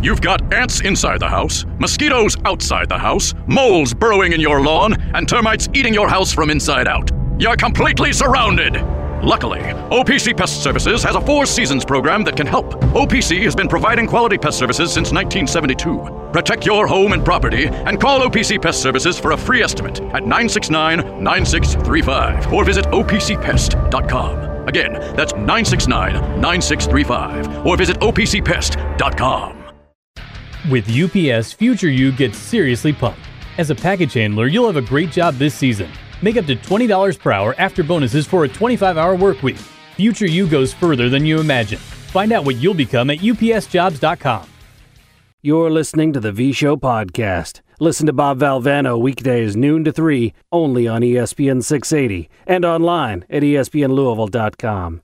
You've got ants inside the house, mosquitoes outside the house, moles burrowing in your lawn, and termites eating your house from inside out. You're completely surrounded. Luckily, OPC Pest Services has a 4 Seasons program that can help. OPC has been providing quality pest services since 1972. Protect your home and property and call OPC Pest Services for a free estimate at 969-9635 or visit opcpest.com. Again, that's 969-9635 or visit opcpest.com. With UPS, future you gets seriously pumped. As a package handler, you'll have a great job this season. Make up to $20 per hour after bonuses for a 25-hour work week. Future you goes further than you imagine. Find out what you'll become at upsjobs.com. You're listening to the V-Show podcast. Listen to Bob Valvano weekdays noon to 3, only on ESPN 680 and online at espnlouisville.com.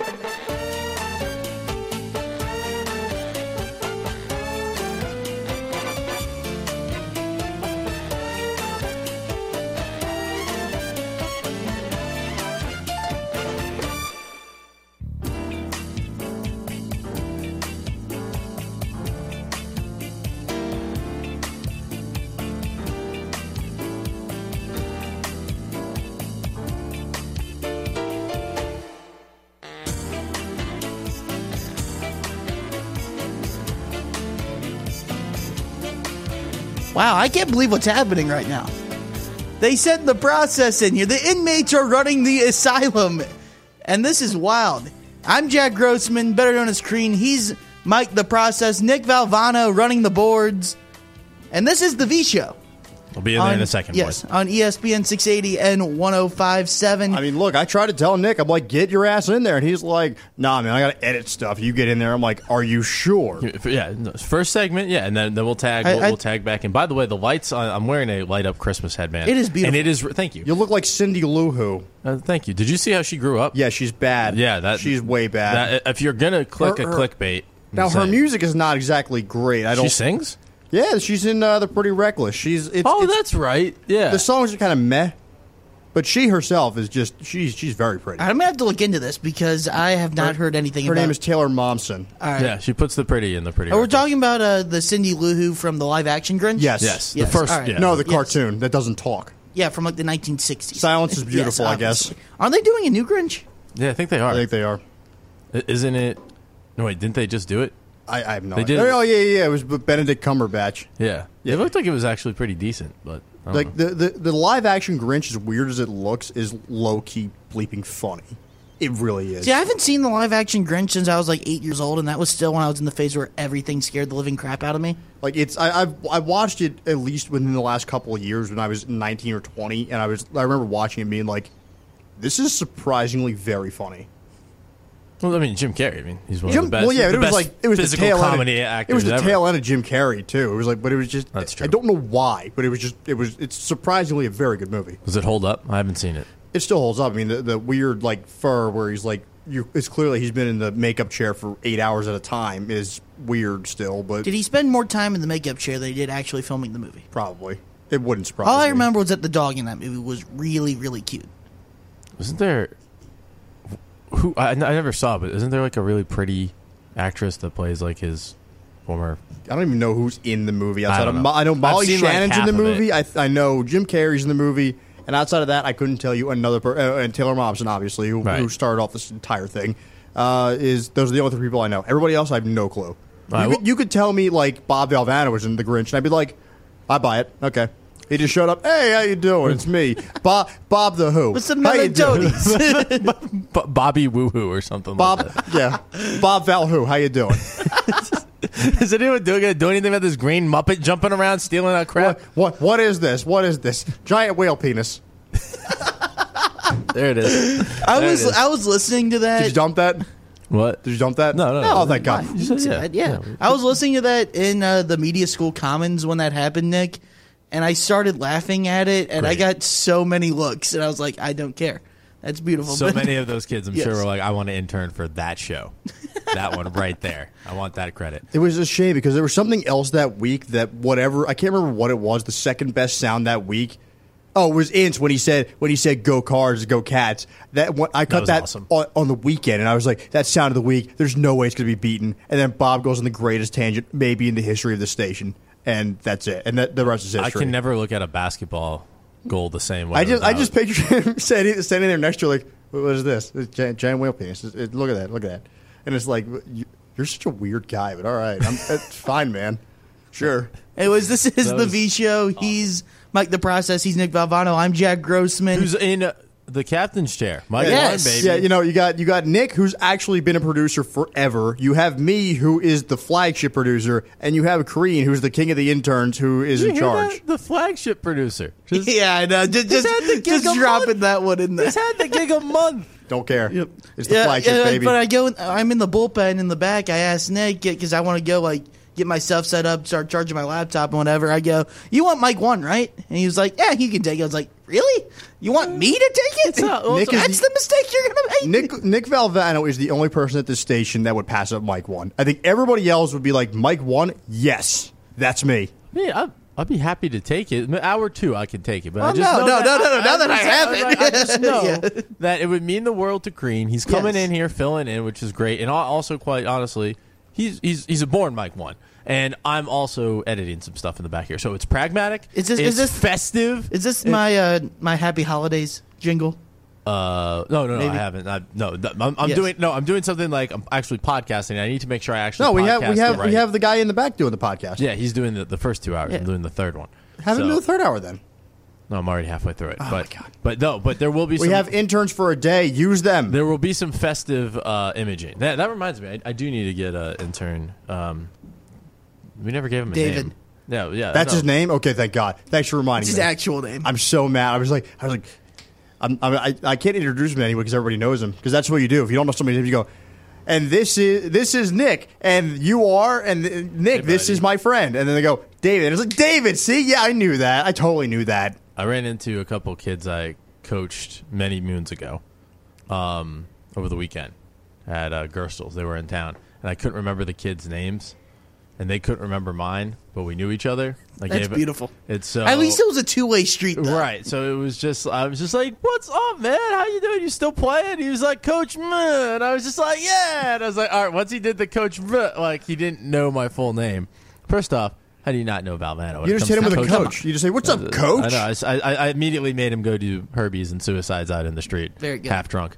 Wow, I can't believe what's happening right now. They sent the process in here. The inmates are running the asylum. And this is wild. I'm Jack Grossman, better known as Crean. He's Mike the Process. Nick Valvano running the boards. And this is the V-Show. We'll be in there in a second, yes, boys. On ESPN 680 and 105.7. I mean, look, I tried to tell Nick, I'm like, get your ass in there. And he's like, nah, man, I got to edit stuff. You get in there. I'm like, are you sure? Yeah, first segment, yeah, and then we'll tag we'll tag back in. By the way, the lights, I'm wearing a light-up Christmas headband. It is beautiful. And it is, thank you. You look like Cindy Lou Who. Thank you. Did you see how she grew up? Yeah, she's bad. Yeah, she's way bad. If you're going to click a clickbait. Now, her music is not exactly great. She sings? Yeah, she's in The Pretty Reckless. That's right. Yeah. The songs are kind of meh, but she herself is just, she's very pretty. I'm going to have to look into this because I have not heard anything about it. Her name is Taylor Momsen. All right. Yeah, she puts the pretty in the Pretty We're Reckless. talking about the Cindy Lou Who from the live-action Grinch? Yes. The first, right. yeah. No, the cartoon that doesn't talk. Yeah, from like the 1960s. Silence is beautiful, Yes, I guess. obviously. Aren't they doing a new Grinch? Yeah, I think they are. I think they are. Isn't it? No, wait, didn't they just do it? I have no They idea. did. Oh, yeah. It was Benedict Cumberbatch. Yeah. It looked like it was actually pretty decent, but I don't know. The live action Grinch, as weird as it looks, is low key bleeping funny. It really is. See, I haven't seen the live-action Grinch since I was like 8 years old, and that was still when I was in the phase where everything scared the living crap out of me. Like I watched it at least within the last couple of years when I was 19 or 20, and I remember watching it being like, this is surprisingly very funny. Well, I mean, Jim Carrey. I mean, he's one of the best. Well, yeah, the it was best like it was physical the tail comedy end. actors It was the ever. tail end of Jim Carrey too. It was like, but it was just. That's true. I don't know why, but it's surprisingly a very good movie. Does it hold up? I haven't seen it. It still holds up. I mean, the weird like fur where he's like, it's clearly he's been in the makeup chair for 8 hours at a time is weird still, but Did he spend more time in the makeup chair than he did actually filming the movie? probably it wouldn't surprise All I me. remember was that the dog in that movie was really, really cute. Isn't there? Who I never saw, but isn't there like a really pretty actress that plays like his former? I don't even know who's in the movie. I Outside don't of know. I know Molly I've seen, like, Shannon's in half the of movie. it. I know Jim Carrey's in the movie, and outside of that, I couldn't tell you another and Taylor Momsen, obviously, who started off this entire thing. Those are the only 3 people I know. Everybody else, I have no clue. You could tell me like Bob Valvano was in The Grinch, and I'd be like, I buy it. Okay. He just showed up. Hey, how you doing? It's me, Bob the Who. With some How you doing? melatonis. Bobby Woohoo or something. Bob, like that. yeah, Bob Val Who. How you doing? Is anyone do anything about this green Muppet jumping around stealing our crap? What is this? What is this? Giant whale penis. There it is. I was listening to that. Did you dump that? What? Did you dump that? No. Oh, thank God. You said, Yeah. I was listening to that in the media school commons when that happened, Nick, and I started laughing at it, and I got so many looks, and I was like, I don't care. That's beautiful. So many of those kids, I'm Yes. sure, were like, I want to intern for that show. That one right there. I want that credit. It was a shame because there was something else that week that whatever, I can't remember what it was, the second best sound that week Oh, it was Ince when he said "Go Cards, go Cats." I cut that awesome. on the weekend, and I was like, "That's sound of the week." There's no way it's going to be beaten. And then Bob goes on the greatest tangent, maybe in the history of the station, and that's it. And the rest is history. I can never look at a basketball goal the same way. I just picture him standing there next to her, like, "What is this? It's giant whale penis. Look at that, And it's like, you're such a weird guy, but all right, it's fine, man. Sure. Anyways, this is the V Show. He's Mike the Process. He's Nick Valvano. I'm Jack Grossman. Who's in the captain's chair? Mike, yes. baby. Yeah, you got Nick, who's actually been a producer forever. You have me, who is the flagship producer, and you have Kareen, who's the king of the interns, who is in charge. The flagship producer. Yeah, I know. Just dropping that one in there. He's had the gig a month. Don't care. Yep. It's the flagship, baby. But I'm in the bullpen in the back. I asked Nick because I want to go get my stuff set up, start charging my laptop and whatever. I go, "You want Mike 1, right?" And he was like, "Yeah, you can take it." I was like, "Really? You want me to take it?" That's the mistake you're going to make. Nick Valvano is the only person at this station that would pass up Mike 1. I think everybody else would be like, "Mike 1, yes, that's me." Yeah, I'd be happy to take it. Hour 2, I can take it. But I just know that it would mean the world to Green. He's coming in here, filling in, which is great. And also, quite honestly, he's a born Mike 1. And I'm also editing some stuff in the back here. So it's pragmatic. Is this festive? Is this my Happy Holidays jingle? No, I haven't. I'm doing something like I'm actually podcasting. I need to make sure I actually. We have the guy in the back doing the podcast. Yeah, he's doing the first 2 hours. Yeah. I'm doing the third one. Have him do the third hour then. No, I'm already halfway through it. Oh but, my God. But there will be. We have interns for a day. Use them. There will be some festive imaging. That reminds me. I do need to get an intern. We never gave him a David. name. No, yeah, that's his name. Okay, thank God. Thanks for reminding me. It's his actual name. I'm so mad. I was like. I can't introduce him anyway because everybody knows him. Because that's what you do. If you don't know somebody's name, you go, and this is Nick, and you are, and Nick, this is my friend. And then they go, David. And it's like, David, see? Yeah, I knew that. I totally knew that. I ran into a couple kids I coached many moons ago over the weekend at Gerstl's. They were in town, and I couldn't remember the kids' names. And they couldn't remember mine, but we knew each other. That's beautiful. It's so at least it was a two-way street, though. Right? So it was just, I was just like, "What's up, man? How you doing? You still playing?" He was like, "Coach," and I was just like, "Yeah." And I was like, "All right." Once he did the coach, like he didn't know my full name. First off, how do you not know Valvano? You just hit him with a coach. You just say, "What's up, coach?" I know. I immediately made him go do Herbie's and suicides out in the street. Very good. Half drunk.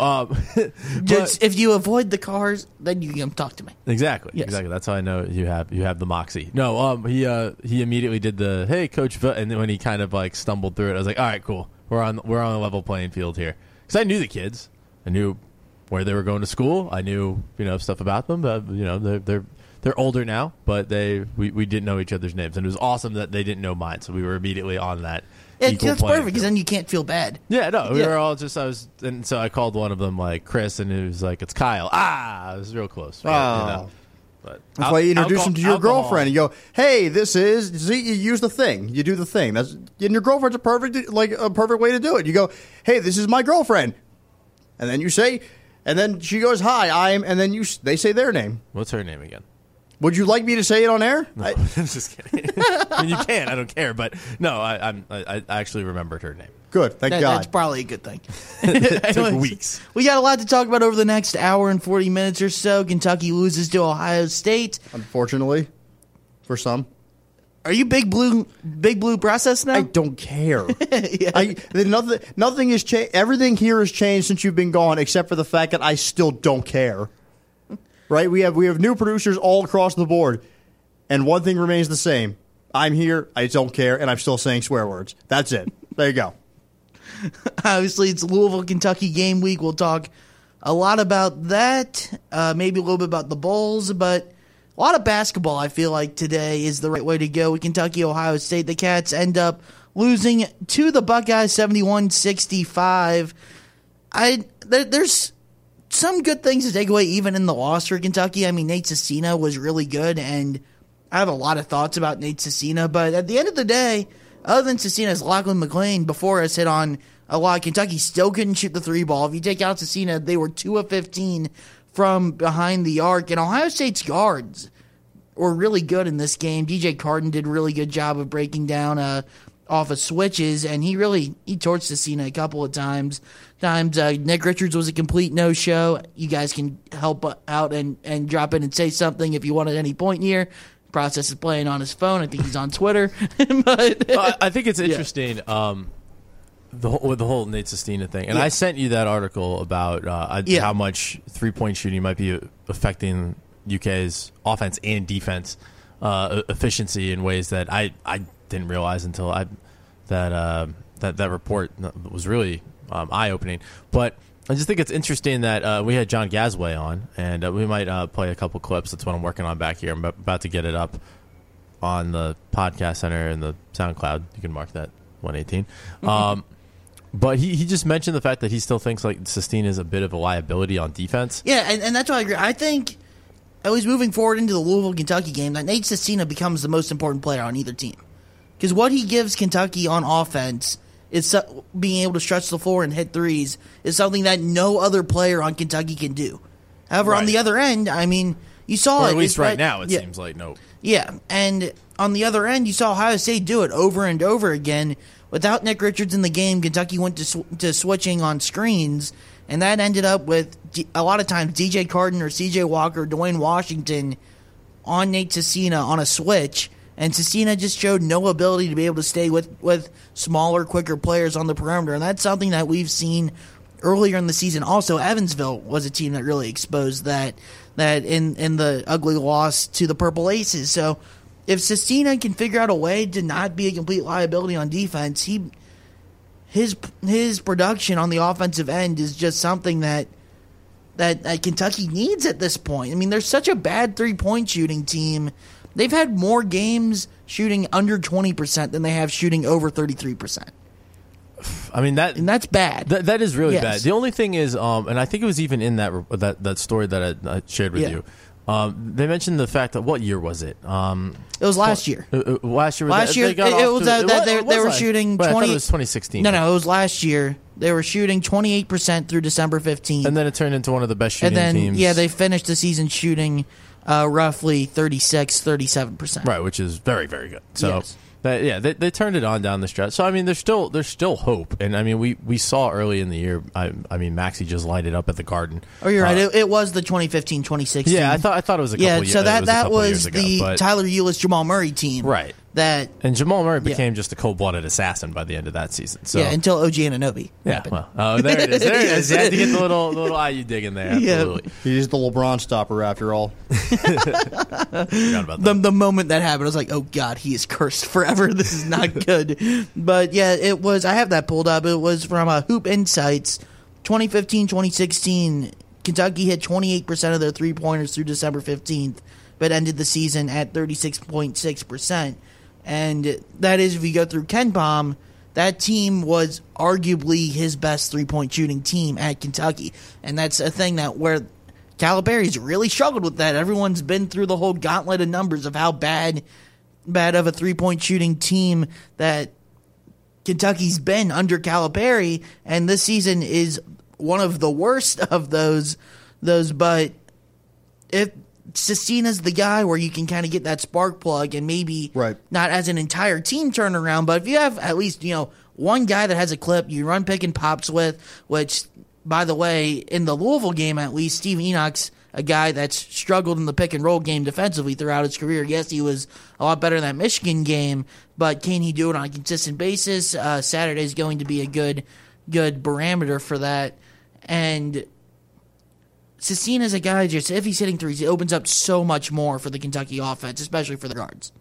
Just if you avoid the cars, then you can talk to me. Exactly. Yes. Exactly. That's how I know you have the moxie. No. He immediately did the hey coach, and then when he kind of like stumbled through it, I was like, all right, cool. We're on a level playing field here because I knew the kids. I knew where they were going to school. I knew stuff about them. They're older now, but we didn't know each other's names, and it was awesome that they didn't know mine. So we were immediately on that. Yeah, that's perfect because then you can't feel bad. Yeah, no, we were all just. And so I called one of them like Chris, and it was like it's Kyle. It was real close. Oh. But that's why you introduce him to your girlfriend. And you go, hey, this is. See, you use the thing. You do the thing. And your girlfriend's a perfect way to do it. You go, hey, this is my girlfriend, and then you say, and then she goes, hi, I'm, and then they say their name. What's her name again? Would you like me to say it on air? No, I'm just kidding. I mean, you can. I don't care. But no, I actually remembered her name. Good. Thank God. That's probably a good thing. It took weeks. We got a lot to talk about over the next hour and 40 minutes or so. Kentucky loses to Ohio State. Unfortunately, for some. Are you big blue process now? I don't care. Nothing has changed. Everything here has changed since you've been gone, except for the fact that I still don't care. Right? We have new producers all across the board, and one thing remains the same. I'm here, I don't care, and I'm still saying swear words. That's it. There you go. Obviously, it's Louisville, Kentucky game week. We'll talk a lot about that, maybe a little bit about the Bulls, but a lot of basketball, I feel like, today is the right way to go. With Kentucky, Ohio State, the Cats end up losing to the Buckeyes 71-65. There's some good things to take away even in the loss for Kentucky. I mean, Nate Cecina was really good, and I have a lot of thoughts about Nate Cecina, but at the end of the day, other than Cecina's, Lachlan McLean before us hit on a lot. Kentucky still couldn't shoot the three ball. If you take out Cecina, they were 2 of 15 from behind the arc, and Ohio State's guards were really good in this game. DJ Carden did a really good job of breaking down off of switches, and he torched Cecina a couple of times. Nick Richards was a complete no-show. You guys can help out and drop in and say something if you want at any point here. Process is playing on his phone. I think he's on Twitter. But I think it's interesting, the whole Nate Sestina thing. And I sent you that article about how much three-point shooting might be affecting UK's offense and defense efficiency in ways that I didn't realize until that report was really eye-opening. But I just think it's interesting that we had John Gasway on, and we might play a couple clips. That's what I'm working on back here. I'm about to get it up on the podcast center and the SoundCloud. You can mark that 118. But he just mentioned the fact that he still thinks like Sestina is a bit of a liability on defense. Yeah, and that's why I agree. I think, at least moving forward into the Louisville-Kentucky game, that Nate Sestina becomes the most important player on either team. Because what he gives Kentucky on offense is being able to stretch the floor and hit threes is something that no other player on Kentucky can do. However, on the other end, I mean, you saw it. At least right now, it seems like no. Yeah, and on the other end, you saw Ohio State do it over and over again. Without Nick Richards in the game, Kentucky went to switching on screens, and that ended up with a lot of times DJ Carden or CJ Walker, Dwayne Washington on Nate Sestina on a switch, and Sestina just showed no ability to be able to stay with smaller, quicker players on the perimeter, and that's something that we've seen earlier in the season. Also, Evansville was a team that really exposed that in the ugly loss to the Purple Aces. So if Sestina can figure out a way to not be a complete liability on defense, his production on the offensive end is just something that Kentucky needs at this point. I mean, they're such a bad three-point shooting team. They've had more games shooting under 20% than they have shooting over 33%. I mean and that's bad. That is really bad. The only thing is, and I think it was even in that story that I shared with you. They mentioned the fact that what year was it? It was last year. Last year. They were shooting 20. I thought it was 2016. No, it was last year. They were shooting 28% through December 15th, and then it turned into one of the best shooting teams. Yeah, they finished the season shooting roughly 37%. Right, which is very, very good. So. They turned it on down the stretch. So I mean, there's still hope, and I mean, we saw early in the year. I mean, Maxey just lighted up at the Garden. Oh, you're right. It was the 2015-2016. Yeah, I thought it was a couple. So that was years ago, the Tyler Ulis, Jamal Murray team, right? And Jamal Murray became just a cold-blooded assassin by the end of that season. So until OG Anunoby. Yeah, well, there it is. There it is. You had to get the little IU dig in there. Absolutely. He's the LeBron stopper after all. Forgot about that. The moment that happened, I was like, oh God, he is cursed forever. This is not good. But yeah, it was. I have that pulled up. It was from Hoop Insights, 2015-2016. Kentucky hit 28% of their three-pointers through December 15th, but ended the season at 36.6%. And that is, if you go through KenPom, that team was arguably his best three-point shooting team at Kentucky. And that's a thing that where Calipari's really struggled with that. Everyone's been through the whole gauntlet of numbers of how bad of a three-point shooting team that Kentucky's been under Calipari. And this season is one of the worst of those. But if Sestina's the guy where you can kind of get that spark plug and maybe not as an entire team turnaround, but if you have at least, one guy that has a clip you run pick and pops with, which, by the way, in the Louisville game at least, Steve Enoch's a guy that's struggled in the pick and roll game defensively throughout his career. Yes, he was a lot better in that Michigan game, but can he do it on a consistent basis? Saturday is going to be a good barometer for that. And Sestina's a guy, just if he's hitting threes, it opens up so much more for the Kentucky offense, especially for the guards.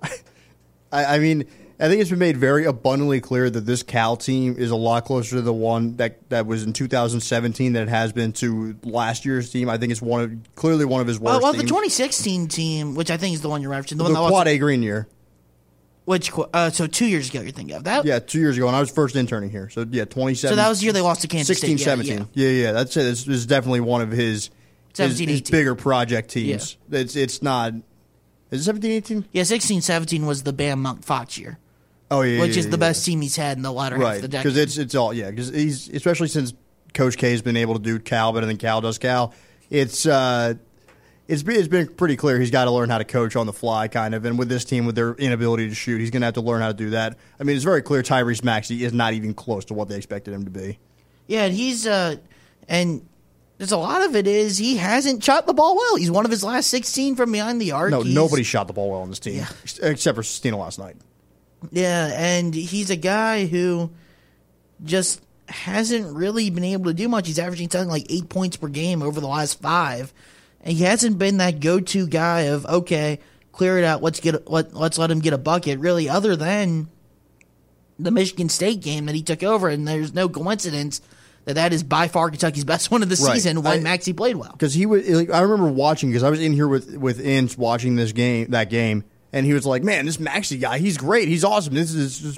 I mean, I think it's been made very abundantly clear that this Cal team is a lot closer to the one that was in 2017 than it has been to last year's team. I think it's clearly one of his worst teams. The 2016 team, which I think is the one you're referencing. The Quad A Green year. Which, so 2 years ago you're thinking of that? Yeah, 2 years ago, and I was first interning here. So, 2017. So that was the year they lost to Kansas 16, State. 17. Yeah, that's it. This is definitely one of his 17, his bigger project teams. Yeah. It's not... Is it 17, 18? Yeah, 16, 17 was the Bam Monk Fox year. Oh, yeah, which is the best team he's had in the latter half of the decade. Because it's all, because he's, especially since Coach K has been able to do Cal better than Cal does Cal, it's it's been pretty clear he's got to learn how to coach on the fly, kind of. And with this team, with their inability to shoot, he's going to have to learn how to do that. I mean, it's very clear Tyrese Maxey is not even close to what they expected him to be. Yeah, and he's and there's a lot of it is he hasn't shot the ball well. He's one of his last 16 from behind the arc. No, nobody shot the ball well on this team, except for Sestina last night. Yeah, and he's a guy who just hasn't really been able to do much. He's averaging something like 8 points per game over the last 5. And he hasn't been that go-to guy of, okay, clear it out, let's let him get a bucket, really, other than the Michigan State game that he took over. And there's no coincidence that is by far Kentucky's best one of the season when Maxey played well. Because I remember watching, because I was in here with Ince watching that game, and he was like, man, this Maxey guy, he's great, he's awesome. This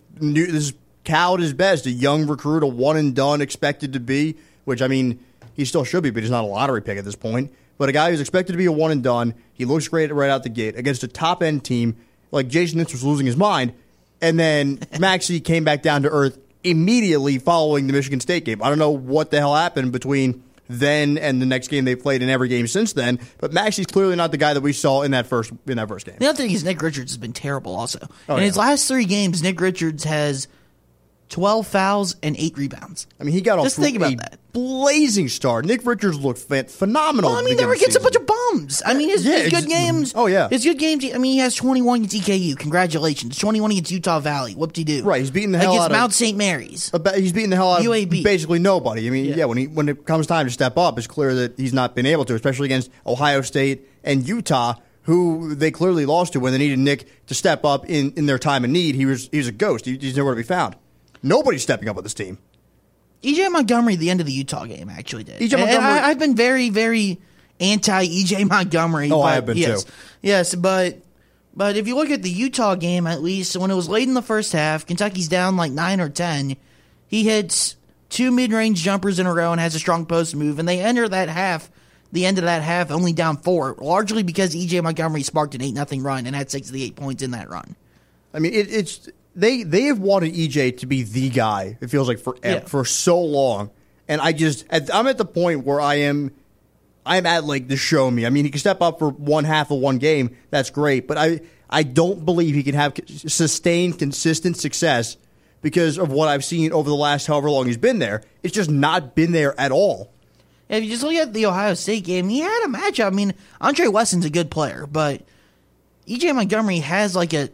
is Cal at his best, a young recruit, a one-and-done expected to be, which, I mean, he still should be, but he's not a lottery pick at this point. But a guy who's expected to be a one-and-done, he looks great right out the gate against a top-end team. Like, Jason Ince was losing his mind, and then Maxey came back down to earth immediately following the Michigan State game. I don't know what the hell happened between then and the next game they played in every game since then, but Maxey's clearly not the guy that we saw in that first game. The other thing is Nick Richards has been terrible also. In his last 3 games, Nick Richards has 12 fouls and 8 rebounds. I mean, he got off Just think about that. Blazing start. Nick Richards looked phenomenal. Well, I mean, they were against a bunch of bums. I mean, his good games. Oh, yeah. His good games. I mean, he has 21 against EKU. Congratulations. 21 against Utah Valley. Whoop-de-doo. Right, he's beating the hell out of Mount St. Mary's. He's beating the hell out UAB. of basically nobody. I mean, when it comes time to step up, it's clear that he's not been able to, especially against Ohio State and Utah, who they clearly lost to when they needed Nick to step up in their time of need. He was a ghost. He's nowhere to be found. Nobody's stepping up with this team. E.J. Montgomery, the end of the Utah game, actually did. E.J. Montgomery. I've been very, very anti-E.J. Montgomery. I have been too. Yes, but if you look at the Utah game, at least, when it was late in the first half, Kentucky's down like 9 or 10, he hits 2 mid-range jumpers in a row and has a strong post move, and they enter the end of that half, only down 4, largely because E.J. Montgomery sparked an 8-0 run and had 6 of the 8 points in that run. I mean, it's... They have wanted EJ to be the guy, it feels like, for so long. And I'm at the point where I'm at, like, the show me. I mean, he can step up for one half of one game. That's great. But I don't believe he can have sustained, consistent success because of what I've seen over the last however long he's been there. It's just not been there at all. If you just look at the Ohio State game, he had a matchup. I mean, Andre Wesson's a good player, but EJ Montgomery has, like, a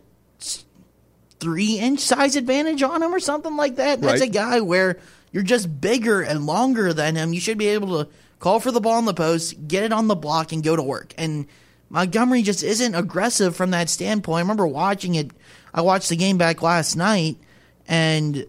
3-inch size advantage on him or something like that. That's a guy where you're just bigger and longer than him. You should be able to call for the ball in the post, get it on the block, and go to work. And Montgomery just isn't aggressive from that standpoint. I remember watching it. I watched the game back last night, and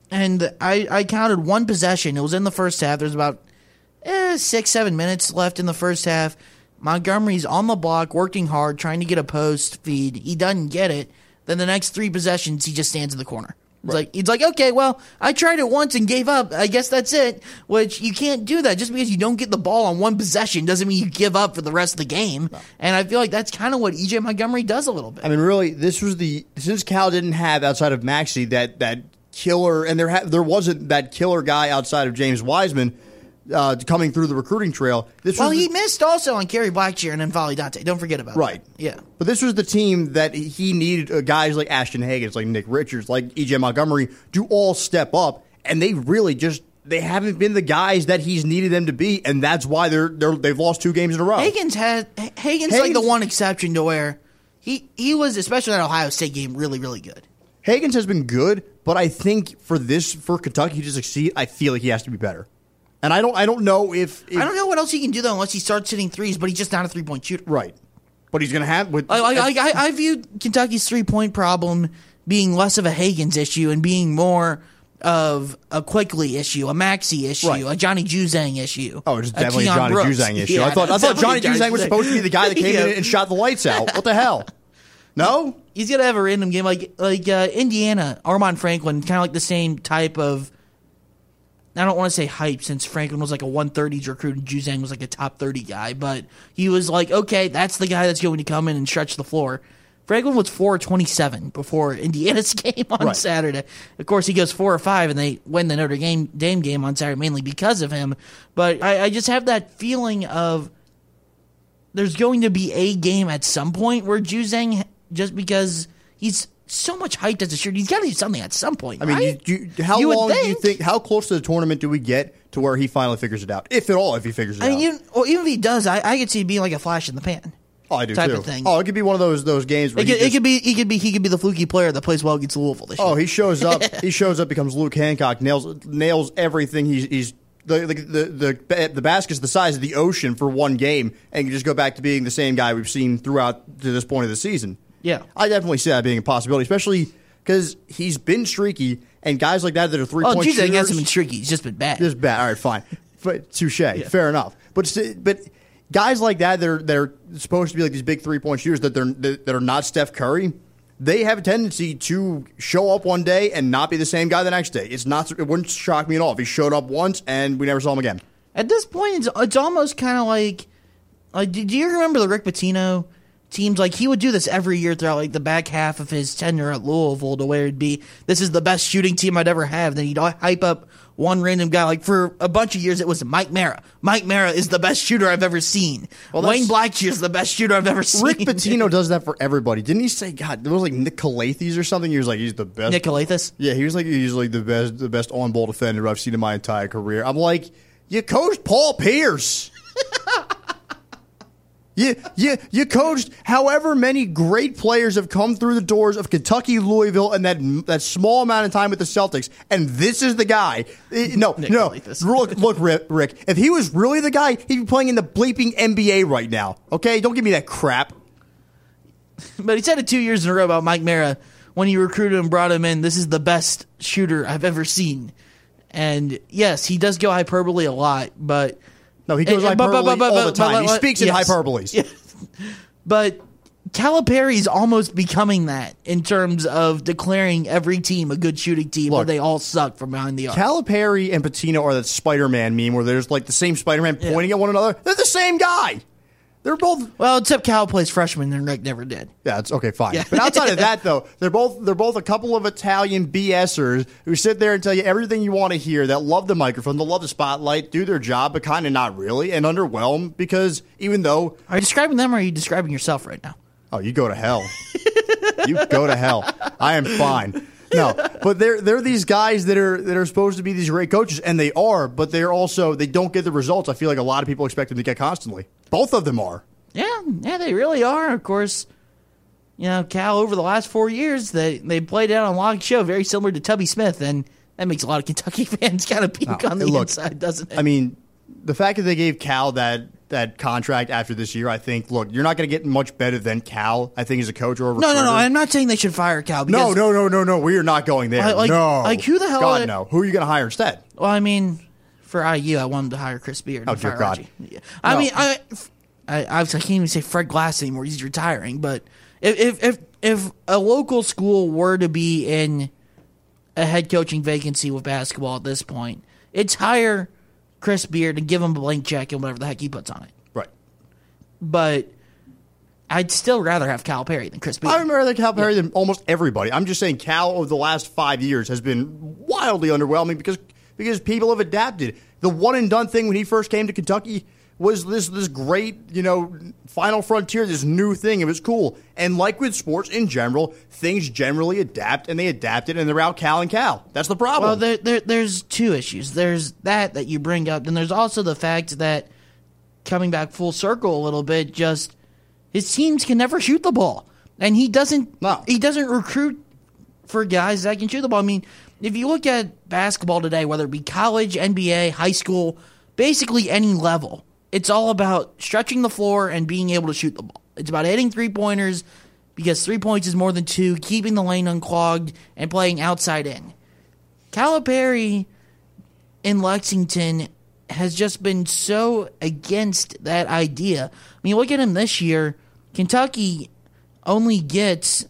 I counted one possession. It was in the first half. There's about 6-7 minutes left in the first half. Montgomery's on the block, working hard, trying to get a post feed. He doesn't get it. Then the next 3 possessions, he just stands in the corner. He's like, okay, well, I tried it once and gave up. I guess that's it. Which you can't do that. Just because you don't get the ball on one possession doesn't mean you give up for the rest of the game. No. And I feel like that's kind of what E.J. Montgomery does a little bit. I mean, really, this was since Cal didn't have outside of Maxey that killer, and there wasn't that killer guy outside of James Wiseman. Coming through the recruiting trail. He missed also on Kerry Blackshear and then Volley Dante. Don't forget about that. Right. Yeah. But this was the team that he needed guys like Ashton Hagans, like Nick Richards, like E.J. Montgomery to all step up, and they really they haven't been the guys that he's needed them to be, and that's why they've lost 2 games in a row. Hagans like the one exception to where he was, especially that Ohio State game, really, really good. Hagans has been good, but I think for Kentucky to succeed, I feel like he has to be better. And I don't know if I don't know what else he can do though unless he starts hitting threes, but he's just not a 3-point shooter. Right. But he's going to have I view Kentucky's 3-point problem being less of a Hagans issue and being more of a Quickly issue, a Maxey issue, a Johnny Juzang issue. Oh, it's definitely a Johnny Juzang issue. Yeah, I thought Johnny Juzang was supposed to be the guy that came in and shot the lights out. What the hell? No? He's going to have a random game like Indiana, Armand Franklin, kind of like the same type of, I don't want to say hype since Franklin was like a 130s recruit and Juzang was like a top 30 guy, but he was like, okay, that's the guy that's going to come in and stretch the floor. Franklin was 4-27 before Indiana's game on Saturday. Of course, he goes 4-5, and they win the Notre Dame game on Saturday mainly because of him. But I just have that feeling of there's going to be a game at some point where Juzang, just because he's so much hyped as a shooter, he's got to do something at some point. I mean, right? how long do you think? How close to the tournament do we get to where he finally figures it out, if at all, if he figures it out? Even if he does, I could see it being like a flash in the pan. Oh, I do type too. Of thing. Oh, it could be one of those games where he could be the fluky player that plays well against Louisville this year. Oh, he shows up, becomes Luke Hancock, nails everything. He's the basket's the size of the ocean for one game, and can just go back to being the same guy we've seen throughout to this point of the season. Yeah, I definitely see that being a possibility, especially because he's been streaky, and guys like that are 3-point shooters. Juzang hasn't been streaky; he's just been bad. Just bad. All right, fine, touche. Yeah. Fair enough. But guys like that they're supposed to be like these big 3-point shooters that are not Steph Curry. They have a tendency to show up one day and not be the same guy the next day. It wouldn't shock me at all if he showed up once and we never saw him again. At this point, it's almost kind of like do you remember the Rick Pitino teams? Like, he would do this every year throughout like the back half of his tenure at Louisville, to where it'd be, this is the best shooting team I'd ever have. Then he'd hype up one random guy. Like, for a bunch of years, it was Mike Mara. Mike Mara is the best shooter I've ever seen. Wayne Blackshear is the best shooter I've ever seen. Rick Pitino does that for everybody. Didn't he say, God, there was like Nick Calathes or something? He was like, he's the best. Nick Calathes? Yeah, he's like the best on-ball defender I've seen in my entire career. I'm like, you coached Paul Pierce. You coached however many great players have come through the doors of Kentucky, Louisville, and that small amount of time with the Celtics, and this is the guy. No. Look, Rick, if he was really the guy, he'd be playing in the bleeping NBA right now. Okay? Don't give me that crap. But he said it 2 years in a row about Mike Mara when he recruited and brought him in. This is the best shooter I've ever seen. And yes, he does go hyperbole a lot, but... No, he goes hyperbole all the time. He speaks in hyperboles. Yeah. But Calipari's almost becoming that in terms of declaring every team a good shooting team where they all suck from behind the arc. Calipari and Pitino are that Spider-Man meme where there's like the same Spider-Man pointing at one another. They're the same guy. They're both... Well, except Cal plays freshman and Rick never did. Yeah, it's okay, fine. Yeah. But outside of that, though, they're both a couple of Italian BSers who sit there and tell you everything you want to hear, that love the microphone, that love the spotlight, do their job, but kind of not really, and underwhelm because even though... Are you describing them or are you describing yourself right now? Oh, you go to hell. You go to hell. I am fine. No, but they're these guys that are supposed to be these great coaches, and they are, but they don't get the results I feel like a lot of people expect them to get constantly. Both of them are. Yeah, they really are. Of course, Cal over the last 4 years, they played out on Log Show very similar to Tubby Smith, and that makes a lot of Kentucky fans kind of peak on the inside, doesn't it? I mean, the fact that they gave Cal that contract after this year, I think, look, you're not going to get much better than Cal, I think, as a coach or a recruiter. No, I'm not saying they should fire Cal. No, we are not going there. Like, who the hell? God, no. Who are you going to hire instead? Well, I mean, for IU, I wanted to hire Chris Beard. Oh, dear God. Yeah. I mean, I can't even say Fred Glass anymore. He's retiring. But if a local school were to be in a head coaching vacancy with basketball at this point, it's hire Chris Beard and give him a blank check and whatever the heck he puts on it. Right. But I'd still rather have Calipari than Chris Beard. I would rather Calipari than almost everybody. I'm just saying Cal over the last 5 years has been wildly underwhelming because people have adapted. The one-and-done thing when he first came to Kentucky was this great, final frontier, this new thing. It was cool. And like with sports in general, things generally adapt, and they adapted, and they're out Cal and Cal. That's the problem. Well, there's two issues. There's that you bring up, and there's also the fact that, coming back full circle a little bit, just his teams can never shoot the ball. And he doesn't recruit for guys that can shoot the ball. I mean, if you look at basketball today, whether it be college, NBA, high school, basically any level, it's all about stretching the floor and being able to shoot the ball. It's about hitting three-pointers because 3 points is more than 2, keeping the lane unclogged, and playing outside in. Calipari in Lexington has just been so against that idea. I mean, look at him this year. Kentucky only gets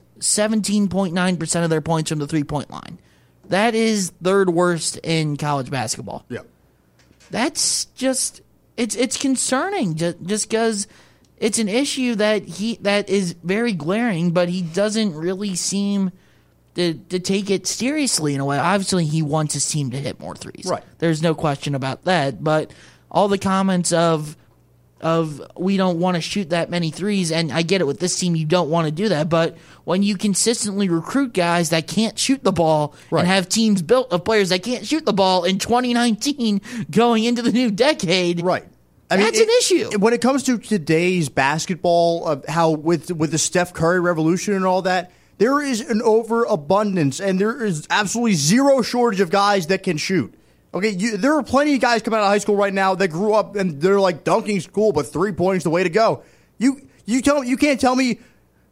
17.9% of their points from the three-point line. That is third worst in college basketball. Yeah. That's just... It's concerning just because it's an issue that is very glaring, but he doesn't really seem to take it seriously in a way. Obviously, he wants his team to hit more threes. Right. There's no question about that. But all the comments of of we don't want to shoot that many threes, and I get it with this team, you don't want to do that, but when you consistently recruit guys that can't shoot the ball and have teams built of players that can't shoot the ball in 2019 going into the new decade, right? That's an issue. When it comes to today's basketball, of how with the Steph Curry revolution and all that, there is an overabundance, and there is absolutely zero shortage of guys that can shoot. Okay, there are plenty of guys coming out of high school right now that grew up and they're like dunking school, but 3-pointing's the way to go. You can't tell me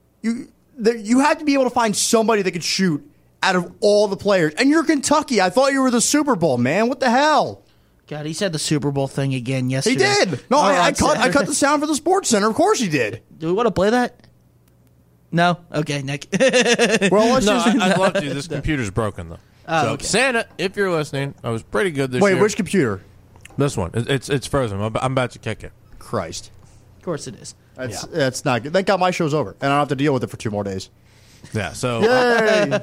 you have to be able to find somebody that can shoot out of all the players. And you're Kentucky. I thought you were the Super Bowl, man. What the hell? God, he said the Super Bowl thing again yesterday. He did. No, I cut the sound for the Sports Center. Of course he did. Do we want to play that? No? Okay, Nick. Well, I'd love to. This computer's broken, though. So, okay. Santa, if you're listening, I was pretty good this year. Wait, which computer? This one. It's frozen. I'm about to kick it. Christ. Of course it is. That's not good. Thank God my show's over, and I don't have to deal with it for 2 more days. Yeah, so... Yay!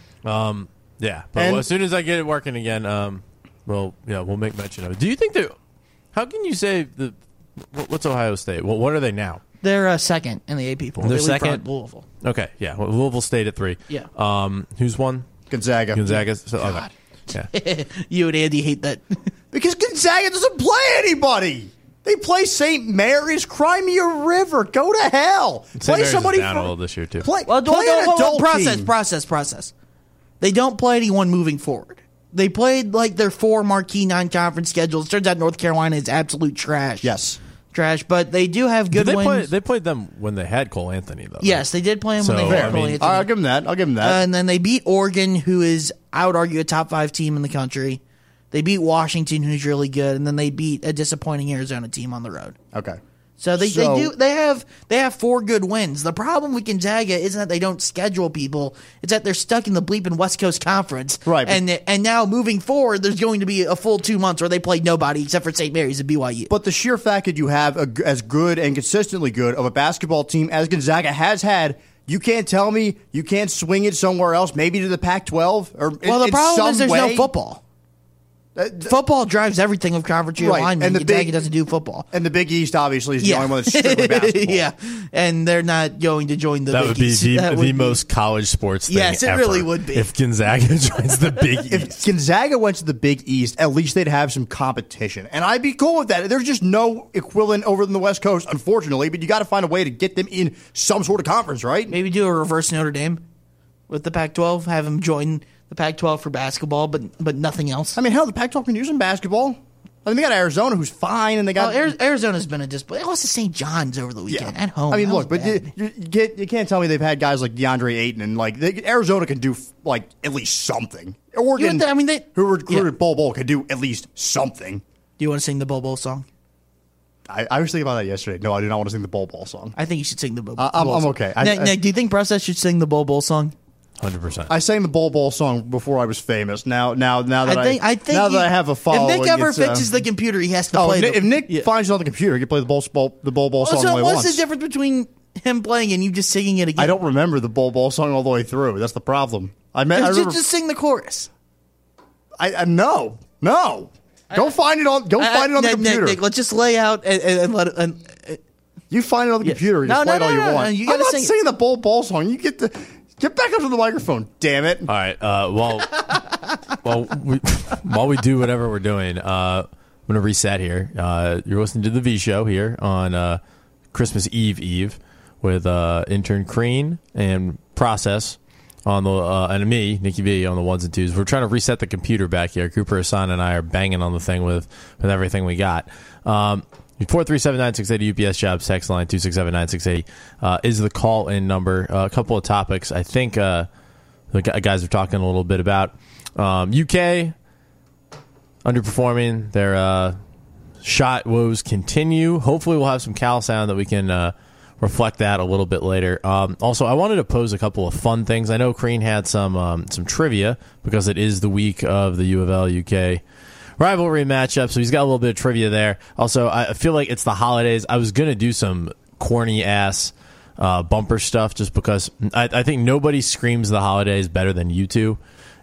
Yeah, but as soon as I get it working again, we'll make mention of it. Do you think that... How can you say... What's Ohio State? Well, what are they now? They're second in the AP poll. They're second? Louisville. Okay, yeah. Well, Louisville stayed at 3. Yeah. Who's won? Gonzaga. So, okay. Yeah. You and Andy hate that. Because Gonzaga doesn't play anybody. They play St. Mary's, Crimea River. Go to hell. Play somebody down a little this year too. Play an adult team. Process. They don't play anyone moving forward. They played like their 4 marquee non-conference schedules. Turns out North Carolina is absolute trash. Yes. Trash, but they do have good wins. They played them when they had Cole Anthony, though. Yes, they did play them when they had Cole Anthony. I'll give them that. And then they beat Oregon, who is, I would argue, a top 5 team in the country. They beat Washington, who's really good, and then they beat a disappointing Arizona team on the road. Okay. So they have 4 good wins. The problem with Gonzaga isn't that they don't schedule people; it's that they're stuck in the bleeping West Coast Conference. Right. And now moving forward, there's going to be a full 2 months where they play nobody except for St. Mary's and BYU. But the sheer fact that you have as good and consistently good of a basketball team as Gonzaga has had, you can't tell me you can't swing it somewhere else, maybe to the Pac-12 or well, the problem is there's no football. Football drives everything of conference realignment. And Gonzaga doesn't do football. And the Big East, obviously, is the only one that's strictly basketball. Yeah, and they're not going to join the Big East. That would be the most college sports thing Yes, it ever really would be. If Gonzaga joins the Big East. If Gonzaga went to the Big East, at least they'd have some competition. And I'd be cool with that. There's just no equivalent over in the West Coast, unfortunately, but you got to find a way to get them in some sort of conference, right? Maybe do a reverse Notre Dame with the Pac-12, have them join the Pac-12 for basketball, but nothing else. I mean, hell, the Pac-12 can use some basketball. I mean, they got Arizona, who's fine, and they got Arizona's been a display. They lost to St. John's over the weekend at home. I mean, look, but you can't tell me they've had guys like DeAndre Ayton and like Arizona can do like at least something. Oregon, who recruited Bol can do at least something. Do you want to sing the Bol song? I was thinking about that yesterday. No, I do not want to sing the Bol song. I think you should sing the Bol. I'm okay. Nick, do you think Process should sing the Bol song? 100%. I sang the Bol song before I was famous. Now that I have a following, if Nick ever fixes the computer, he has to play. If Nick finds it on the computer, he can play the Bol song. So what's the difference between him playing and you just singing it again? I don't remember the Bol song all the way through. That's the problem. I remember, just sing the chorus. No. Go find it on the computer. Nick, let's just lay out and let it. You find it on the computer. You play it all you want. No, you gotta I'm not singing the Bol song. You get back up to the microphone, damn it! All right. While we do whatever we're doing, I'm going to reset here. You're listening to the V Show here on Christmas Eve with intern Crean and Process on the and me, Nikki V, on the ones and twos. We're trying to reset the computer back here. Cooper Hassan and I are banging on the thing with everything we got. 437-9680 UPS Jobs text line 267-9680 is the call-in number. A couple of topics I think the guys are talking a little bit about. UK underperforming. Their shot woes continue. Hopefully we'll have some Cal sound that we can reflect that a little bit later. Also, I wanted to pose a couple of fun things. I know Crean had some trivia because it is the week of the U of L UK rivalry matchup, so he's got a little bit of trivia there. Also, I feel like it's the holidays. I was going to do some corny-ass bumper stuff just because I think nobody screams the holidays better than you two.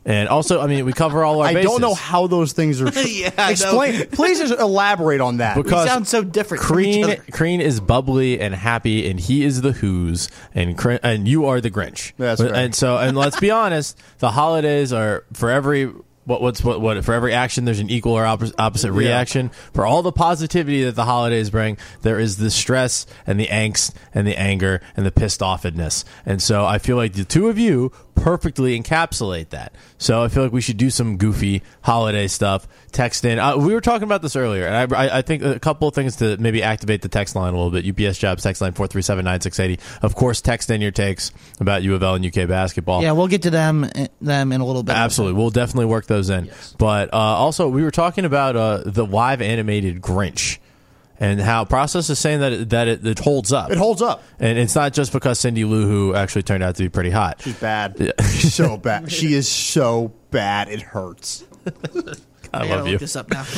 And also, I mean, we cover all our bases. I don't know how those things are. Yeah, explain. Please just elaborate on that. Because we sound so different from each other. Crean is bubbly and happy, and he is the Who's, and you are the Grinch. That's right. And let's be honest, the holidays are for every. What for every action there's an equal or opposite reaction. For all the positivity that the holidays bring, there is the stress and the angst and the anger and the pissed offedness. And so I feel like the two of you perfectly encapsulate that. So I feel like we should do some goofy holiday stuff. Text in. We were talking about this earlier, and I think a couple of things to maybe activate the text line a little bit. UPS Jobs text line 437-9680. Of course, text in your takes about U of L and UK basketball. Yeah, we'll get to them in a little bit. Absolutely. We'll definitely work those in. Yes. But also, we were talking about the live animated Grinch. And how Process is saying that it holds up. It holds up. And it's not just because Cindy Lou Who actually turned out to be pretty hot. She's bad. Yeah. She's so bad. She is so bad. It hurts. I love you. Look this up now.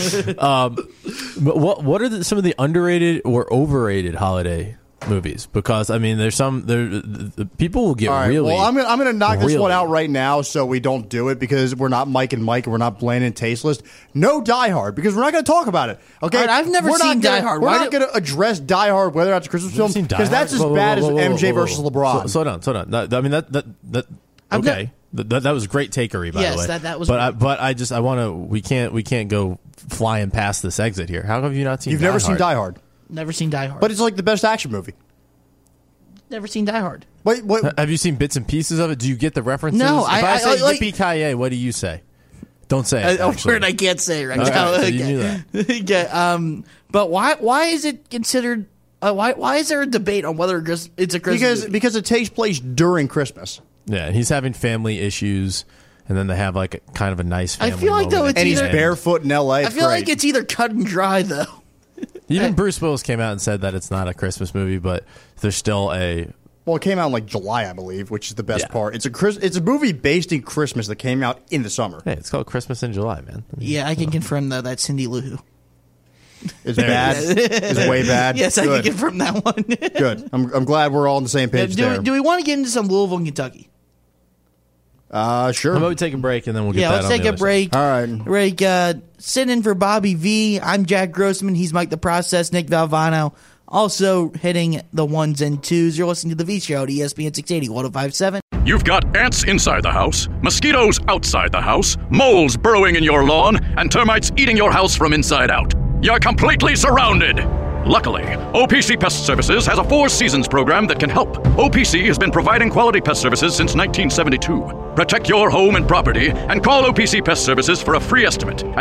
But what are some of the underrated or overrated holiday movies? Because I mean, there's some people will get really. Well, I'm gonna knock this really one out right now, so we don't do it because we're not Mike and Mike, and we're not bland and tasteless. No Die Hard, because we're not going to talk about it. Okay, right, I've never seen Die Hard. We're not going to address Die Hard, whether it's a Christmas film, because that's as bad as MJ versus LeBron. Slow down. I mean that. Okay. That was great takery, by the way. Yes, that was. But I want to. We can't go flying past this exit here. How have you not seen? You've never seen Die Hard. Never seen Die Hard. But it's like the best action movie. Never seen Die Hard. Wait, what? Have you seen bits and pieces of it? Do you get the references? No, if I say yippee-ki-yay, what do you say? Don't say it. A word I can't say right now. So you knew that. Yeah, but why is it considered? Why is there a debate on whether it's a Christmas movie? Because it takes place during Christmas. Yeah, he's having family issues, and then they have like kind of a nice family. I feel like though, and he's barefoot in L.A. I feel like it's either cut and dry though. Even Bruce Willis came out and said that it's not a Christmas movie, but there's still a. Well, it came out in like July, I believe, which is the best part. It's a movie based in Christmas that came out in the summer. Hey, it's called Christmas in July, man. Yeah, I can confirm though that Cindy Lou Who. It's bad. It's way bad. Yes, Good. I can confirm that one. Good. I'm glad we're all on the same page there. Do we want to get into some Louisville, Kentucky? Sure. How about we take a break and then we'll get that let's on take the a other break. side. All right. Break. Sitting in for Bobby V. I'm Jack Grossman. He's Mike the Process. Nick Valvano. Also hitting the ones and twos. You're listening to the V Show at ESPN 680 1057. You've got ants inside the house, mosquitoes outside the house, moles burrowing in your lawn, and termites eating your house from inside out. You're completely surrounded. Luckily, OPC Pest Services has a 4 Seasons program that can help. OPC has been providing quality pest services since 1972. Protect your home and property and call OPC Pest Services for a free estimate at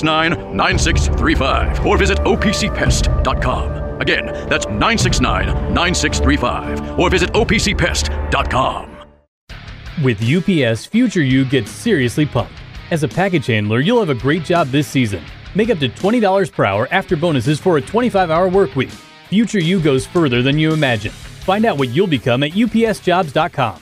969-9635 or visit opcpest.com. Again, that's 969-9635 or visit opcpest.com. With UPS, future you gets seriously pumped. As a package handler, you'll have a great job this season. Make up to $20 per hour after bonuses for a 25-hour work week. Future you goes further than you imagine. Find out what you'll become at upsjobs.com.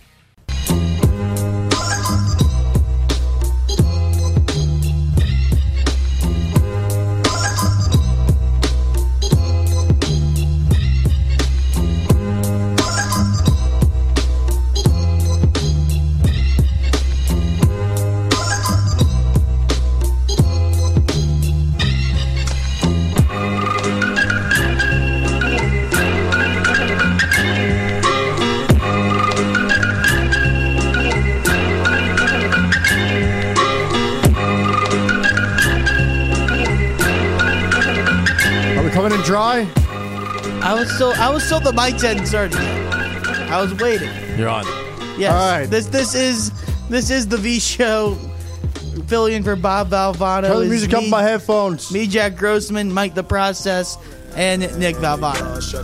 Dry? I was still the mic hadn't started yet. I was waiting. You're on. Yes. All right. This is the V Show. Filling in for Bob Valvano. Turn the music up in my headphones. Me, Jack Grossman, Mike the Process, and Nick Valvano. Is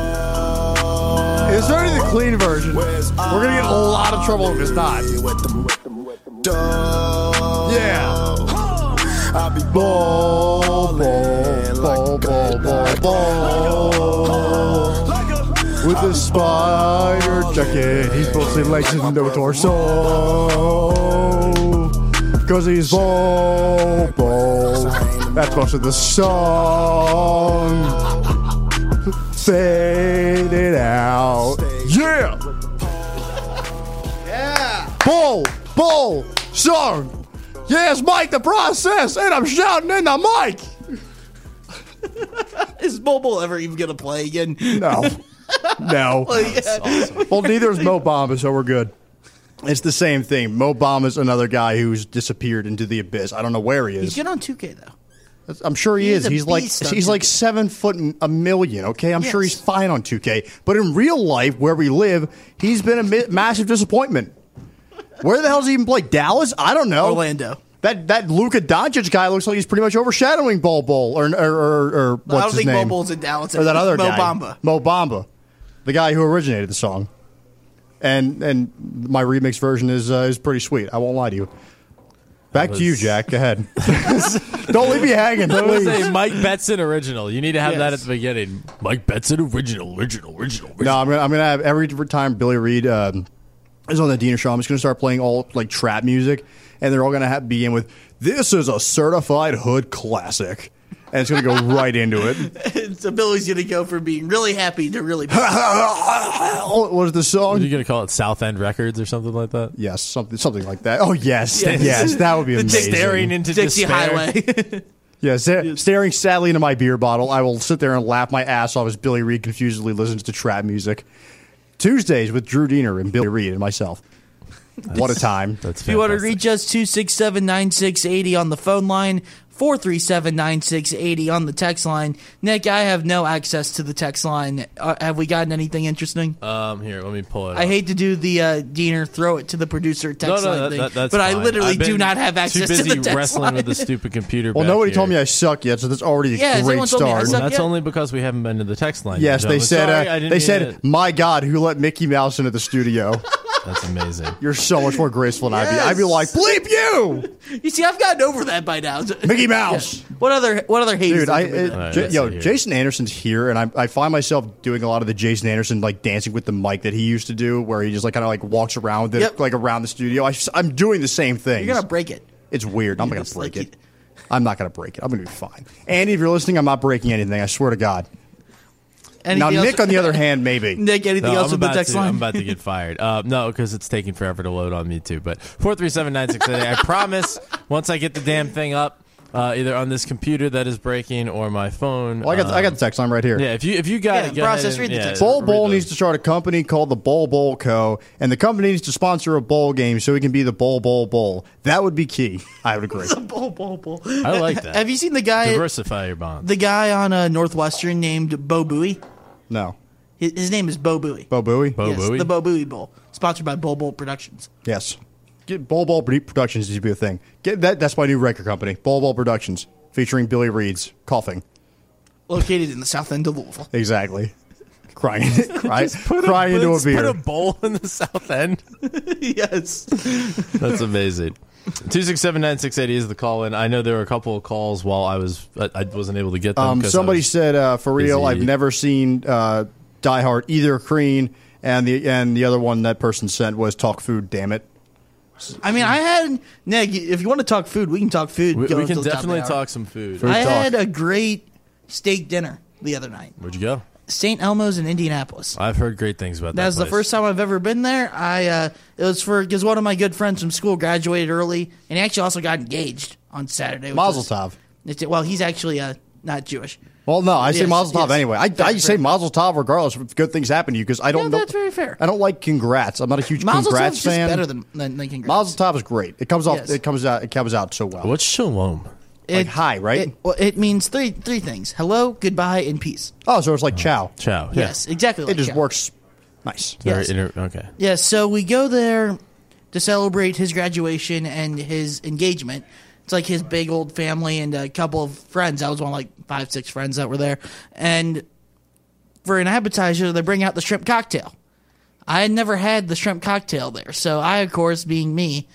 there any the clean version? We're gonna get in a lot of trouble if it's not. Yeah. Ball. With the spider jacket, he's mostly legs and no torso. Cause he's ball. That's most of the song. Faded out. Yeah. Yeah. Ball. song. Yes, Mike the Process, and I'm shouting in the mic. Is Mobile ever even going to play again? No. No. Awesome. Well, neither is Mo Bamba, so we're good. It's the same thing. Mo Bamba's another guy who's disappeared into the abyss. I don't know where he is. He's good on 2K, though. I'm sure he is. a He's like beast on he's like 2K. $7'1" Okay, I'm sure Yes. he's fine on 2K. But in real life, where we live, he's been a massive disappointment. Where the hell does he even play? Dallas? I don't know. Orlando. That Luka Doncic guy looks like he's pretty much overshadowing Bol Bol or what's I don't his think name? Mobile's in Dallas. Or that other Mo guy, Bamba. Mo Bamba, the guy who originated the song. And my remix version is pretty sweet. I won't lie to you. Back to you, Jack. Go ahead. Don't leave me hanging. That was Please. a Mike Betson original. You need to have Yes. that at the beginning. Mike Betson original. No, I'm gonna have every time Billy Reed is on the Diener show, I'm just gonna start playing all like trap music, and they're all gonna begin with "This is a certified hood classic," and it's gonna go right into it. So Billy's going to go from being really happy to really What was the Are song? you gonna call it South End Records or something like that? Yes, something like that. Oh yes, Yes. yes, that would be amazing. Staring into Dixie despair. Highway. Yeah, staring sadly into my beer bottle, I will sit there and laugh my ass off as Billy Reed confusedly listens to trap music. Tuesdays with Drew Diener and Billy Reed and myself. What a time. That's If you want to fantastic. reach us, 267-9680 on the phone line, 437-9680 on the text line. Nick, I have no access to the text line. Have we gotten anything interesting? Here, let me pull it I up. hate to do the Diener throw it to the producer text line thing, that's but I fine. literally I've been do not have access too to busy the text wrestling line. with the stupid computer. Well, back nobody here. told me I suck yet, so that's already a Yeah, has great anyone told me I start. suck? That's yet? only because we haven't been to the text line. Yes, yet, they gentlemen. Sorry, I said. didn't They mean said, to- "My God, who let Mickey Mouse into the studio?" That's amazing. You're so much more graceful than I'd be. I'd be Yes. like, "Bleep you, You see, I've gotten over that by now. Mickey Mouse." What other hate is Dude, there for me then? Alright, let's see here. Jason Anderson's here, and I find myself doing a lot of the Jason Anderson like dancing with the mic that he used to do, where he just like kind of like walks around with it, Yep. like around the studio. I'm doing the same thing. You're going to break it. It's weird. I'm not gonna It's break like it. I'm not gonna break it. I'm gonna be fine. Andy, if you're listening, I'm not breaking anything. I swear to God. Anything Now, else? Nick, on the other hand, maybe. Nick, anything No, else on the text line? I'm about to get fired. No, because it's taking forever to load on me too. But 437-9680. I promise. Once I get the damn thing up, either on this computer that is breaking or my phone. Well, I got the text line right here. Yeah, if you got Yeah, it, go process, ahead read the text. Bol read Bol those. needs to start a company called the Bol Bol Co. And the company needs to sponsor a bowl game so it can be the Bol Bol Bowl. That would be key. I would agree. Bull. I like that. Have you seen the guy? Diversify your bonds. The guy on Northwestern named Bo Bowie. No. His name is Bo Bowie. Bo Bowie? Bo Yes, Bowie? the Bo Bowie Bowl, sponsored by Bol Bol Productions. Yes. Get Bol Bol Productions needs to be a thing. Get that. That's my new record company. Bol Bol Productions, featuring Billy Reed's coughing. Located in the south end of Louisville. Exactly. Crying into a Put beer. a bowl in the south end. Yes. That's amazing. 267-9680 is the call in. I know there were a couple of calls while I wasn't able to get them. 'cause Somebody I was- said, for real, busy. I've never seen Die Hard, either Crean and the other one that person sent was Talk Food. Damn it. I mean, I had Nick. If you want to talk food, we can talk food. we going can till the top of the definitely hour. talk some food. Food. I talk. had a great steak dinner the other night. Where'd you go? St. Elmo's in Indianapolis. I've heard great things about that. That was the place. first time I've ever been there. It was because one of my good friends from school graduated early, and he actually also got engaged on Saturday. which Mazel was- tov. Well, he's actually not Jewish. Well, no, I say Yes, Mazel Tov yes. anyway. I Fair, say fair. Mazel Tov regardless if good things happen to you because I don't Yeah, know. that's very fair. I don't like congrats. I'm not a huge Mazel congrats Tov's just fan. better than congrats. Mazel Tov is great. It comes off. Yes. It comes out so well. What's shalom? like hi, right? It means three things: hello, goodbye, and peace. Oh, so it's like ciao. Ciao. Yeah. Yes, exactly. It Like just ciao. works. Nice. Yes. Okay. Yes, so we go there to celebrate his graduation and his engagement. It's like his big old family and a couple of friends. I was one of like 5-6 friends that were there. And for an appetizer, they bring out the shrimp cocktail. I had never had the shrimp cocktail there. So I, of course, being me,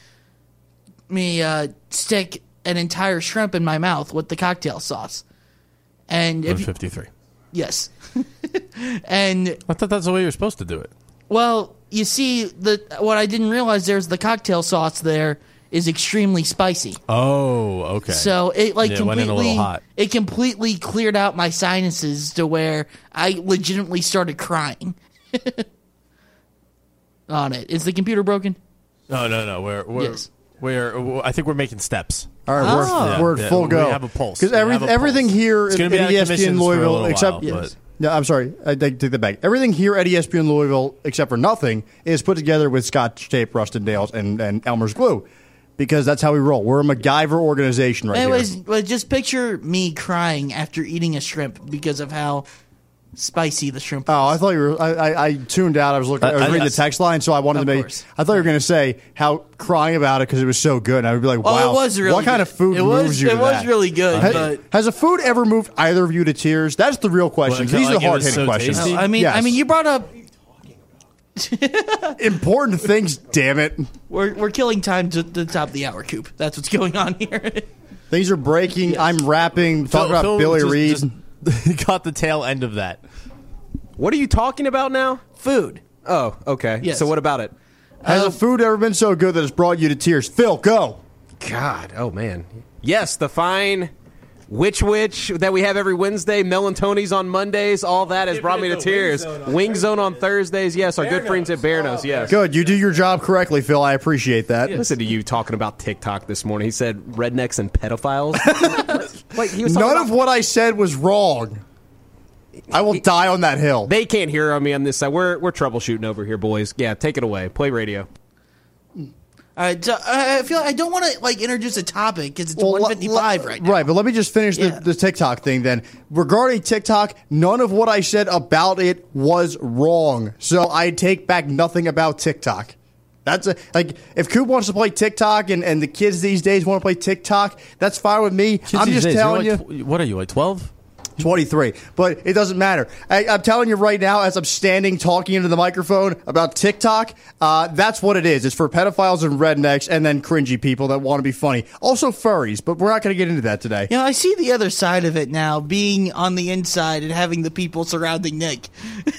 stick an entire shrimp in my mouth with the cocktail sauce. And if you, 153. yes. And I thought that's the way you're supposed to do it. well, you see, what I didn't realize there's the cocktail sauce there is extremely spicy. Oh, okay. So it like Yeah, it went in a little hot. It completely cleared out my sinuses to where I legitimately started crying on it. Is the computer broken? No. We're Yes. I think we're making steps. All right, we're at full go. We have a pulse. Because everything here at ESPN Louisville, except no, I'm sorry, I take that back. Everything here at ESPN Louisville, except for nothing, is put together with Scotch tape, Rustin Dales, and Elmer's glue. Because that's how we roll. We're a MacGyver organization here. But just picture me crying after eating a shrimp because of how spicy the shrimp was. Oh, I thought you were. I tuned out. I was reading the text line, so I wanted to make. I thought you were going to say how crying about it because it was so good. And I would be like, wow, it was really what kind of food moves you? It was really good. Has a food ever moved either of you to tears? That's the real question. These are the hard hitting questions. No, I mean, you brought up important things. Damn it, we're killing time to the top of the hour, Coop. That's what's going on here. Things are breaking. Yes. I'm rapping. Talking about Billy Reed. Got the tail end of that. What are you talking about now? Food. Oh, okay. Yes. So what about it? Has a food ever been so good that it's brought you to tears? Phil, go. God, oh man. Yes, the fine Which that we have every Wednesday, Mel and Tony's on Mondays, all that has brought me to tears. Wing Zone on Thursdays, yes. Our good friends at Bearnos, yes. Good, you do your job correctly, Phil. I appreciate that. Listen to you talking about TikTok this morning. He said rednecks and pedophiles. Wait, none of what I said was wrong. I will die on that hill. They can't hear me on this side. We're troubleshooting over here, boys. Yeah, take it away. Play radio. All right, so I feel I don't want to introduce a topic because it's 1:55 right now. Right, but let me just finish the TikTok thing then. Regarding TikTok, none of what I said about it was wrong. So I take back nothing about TikTok. That's if Coop wants to play TikTok and the kids these days want to play TikTok, that's fine with me. Kids I'm just telling you. What are you, 12? 23, but it doesn't matter. I'm telling you right now, as I'm standing talking into the microphone about TikTok, that's what it is. It's for pedophiles and rednecks and then cringy people that want to be funny. Also furries, but we're not going to get into that today. I see the other side of it now, being on the inside and having the people surrounding Nick.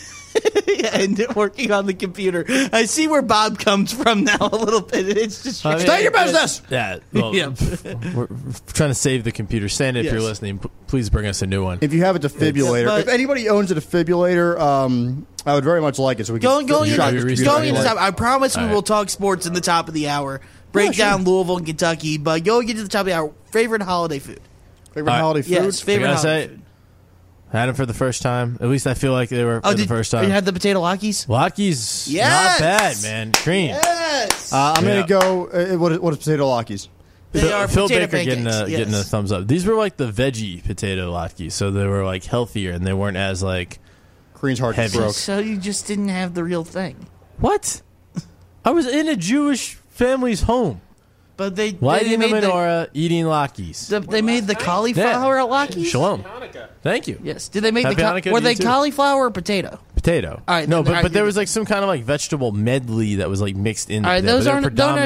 And working on the computer. I see where Bob comes from now a little bit. It's just stay your business. Yeah, well, we're trying to save the computer. Stan, if you're listening, please bring us a new one. If you have a defibrillator, if anybody owns a defibrillator, I would very much like it. So we can going into top. I promise we will talk sports in the top of the hour. Break down Louisville and Kentucky, but going into the top of the hour. Favorite holiday food. Holiday food. Yes, favorite holiday food. Had them for the first time. At least I feel like they were for the first time. You had the potato Lockies? Lockies, not bad, man. Cream. Yes. I'm going to go, what is potato Lockies? They are Phil potato Baker pancakes. getting a thumbs up. These were like the veggie potato Lockies, so they were healthier and they weren't as Green's heart heavy. broke. So you just didn't have the real thing. What? I was in a Jewish family's home. But they lighting made the menorah, eating Lockies. They made the cauliflower Lockies? Shalom. Thank you. Yes. Did they make were they cauliflower or potato? Potato. All right. No, but there was some kind of vegetable medley that was mixed in. All right. Those aren't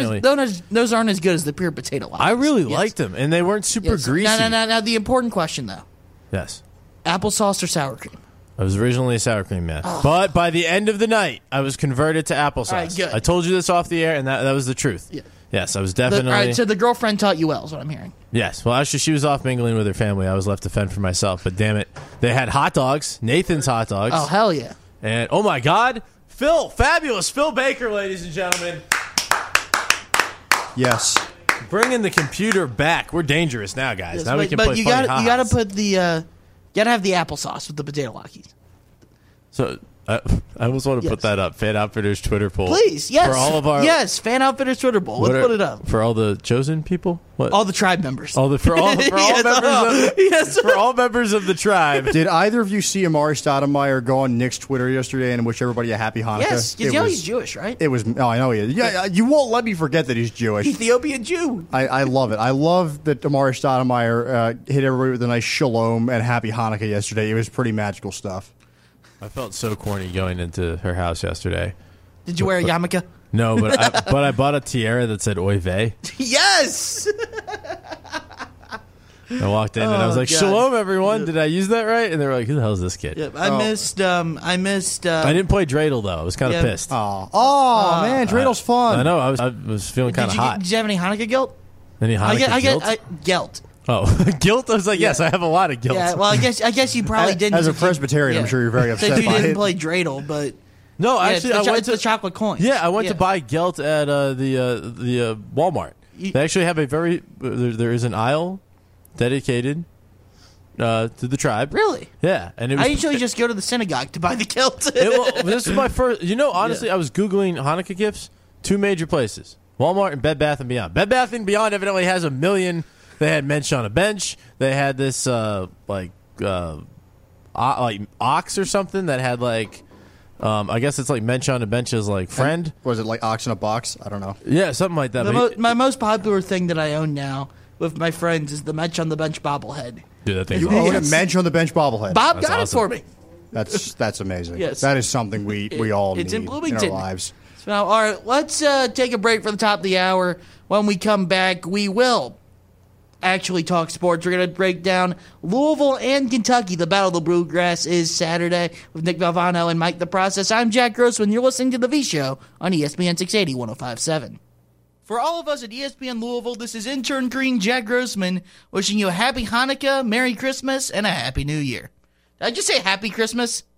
as good as the pure potato Lockies. I really liked them, and they weren't super greasy. Now, the important question though. Yes. Applesauce or sour cream? I was originally a sour cream man, but by the end of the night, I was converted to applesauce. All right, good. I told you this off the air, and that was the truth. Yeah. Yes, I was definitely. All right, so the girlfriend taught you well, is what I'm hearing. Yes. Well, actually, she was off mingling with her family. I was left to fend for myself. But damn it, they had hot dogs, Nathan's hot dogs. Oh, hell yeah. And oh my God, fabulous Phil Baker, ladies and gentlemen. Yes. Bringing the computer back. We're dangerous now, guys. Yes, now we can play you funny gotta put the you gotta have the applesauce with the potato Lockies. So I almost want to put that up. Fan Outfitters Twitter poll. Please, yes. For all of our Fan Outfitters Twitter poll. Let's put it up. For all the chosen people? What? All the tribe members. For all members of the tribe. Did either of you see Amari Stoudemire go on Nick's Twitter yesterday and wish everybody a happy Hanukkah? Yes, he's Jewish, right? It was. Oh, I know he is. Yeah, you won't let me forget that he's Jewish. Ethiopian Jew. I love it. I love that Amari Stoudemire hit everybody with a nice shalom and happy Hanukkah yesterday. It was pretty magical stuff. I felt so corny going into her house yesterday. Did you wear a yarmulke? No, but I bought a tiara that said Oy vey. Yes! I walked in and I was like, "Shalom, everyone! Yep. Did I use that right?" And they were like, "Who the hell is this kid?" Yep. I missed. I didn't play dreidel though. I was kind of pissed. Oh man, dreidels fun. I know. I was feeling kind of hot. Did you have any Hanukkah guilt? Any Hanukkah guilt? Guilt. Oh, guilt? I was like, yes, I have a lot of guilt. Yeah, well, I guess you probably didn't. As a Presbyterian, I'm sure you're very upset. You didn't play dreidel, but no, actually, I went to the chocolate coin. Yeah, I went to buy guilt at the Walmart. They actually have a there is an aisle dedicated to the tribe. Really? Yeah. And it was, I usually just go to the synagogue to buy the kilt. This is my first. Honestly, I was Googling Hanukkah gifts. 2 major places: Walmart and Bed Bath & Beyond. Bed Bath & Beyond evidently has 1 million. They had Mensch on a Bench. They had this like ox or something that had like. I guess it's like Mensch on a Bench's like friend. Was it like ox in a box? I don't know. Yeah, something like that. My most popular thing that I own now with my friends is the Mensch on the Bench bobblehead. Dude, that thing's You own a Mensch on the Bench bobblehead. Bob That's got awesome. it for me. That's amazing. Yes. That is something we all It's need in Bloomington. our lives. So, all right, let's take a break for the top of the hour. When we come back, we will actually talk sports. We're going to break down Louisville and Kentucky. The Battle of the Bluegrass is Saturday with Nick Valvano and Mike the Process. I'm Jack Grossman. You're listening to The V Show on ESPN 680 105.7. For all of us at ESPN Louisville, this is intern green Jack Grossman wishing you a happy Hanukkah, Merry Christmas, and a Happy New Year. Did I just say Happy Christmas?